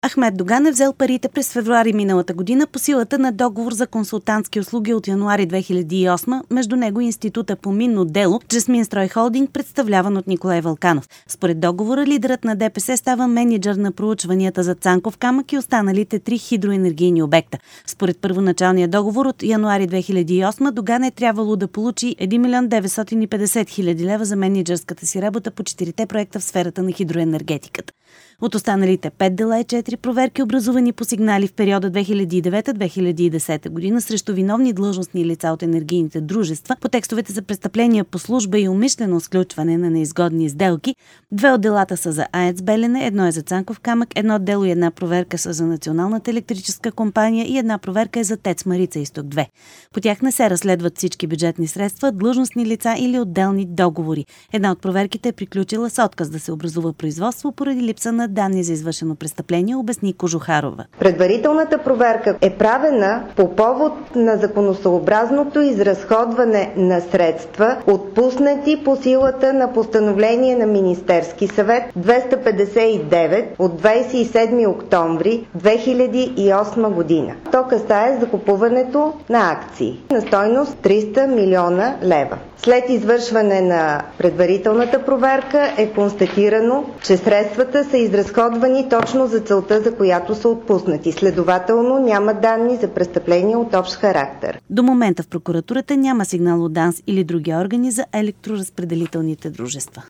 Ахмед Доган е взел парите през февруари миналата година по силата на договор за консултантски услуги от януари 2008 между него и Института по минно дело, чрез Минстрой Холдинг, представляван от Николай Вълканов. Според договора, лидерът на ДПС става мениджър на проучванията за Цанков камък и останалите 3 хидроенергийни обекта. Според първоначалния договор от януари 2008 Доган е трябвало да получи 1 милион 950 хиляди лева за мениджърската си работа по 4 проекта в сферата на хидроенергетиката. От останалите 5 дела и 4 проверки, образувани по сигнали в периода 2009-2010 година срещу виновни длъжностни лица от енергийните дружества по текстовете за престъпления по служба и умишлено сключване на неизгодни сделки. 2 от делата са за АЕЦ Белене, 1 е за Цанков камък, 1 дело и 1 проверка са за Националната електрическа компания и 1 проверка е за ТЕЦ Марица изток 2. По тях не се разследват всички бюджетни средства, длъжностни лица или отделни договори. Една от проверките е приключила с отказ да се образува производство поради липса на данни за извършено престъпление, обясни Кожухарова. Предварителната проверка е правена по повод на законосъобразното изразходване на средства, отпуснати по силата на постановление на Министерски съвет 259 от 27 октомври 2008 година. То касае закупуването на акции на стойност 300 милиона лева. След извършване на предварителната проверка е констатирано, че средствата са изразходвани точно за целта, за която са отпуснати. Следователно няма данни за престъпления от общ характер. До момента в прокуратурата няма сигнал от ДАНС или други органи за електроразпределителните дружества.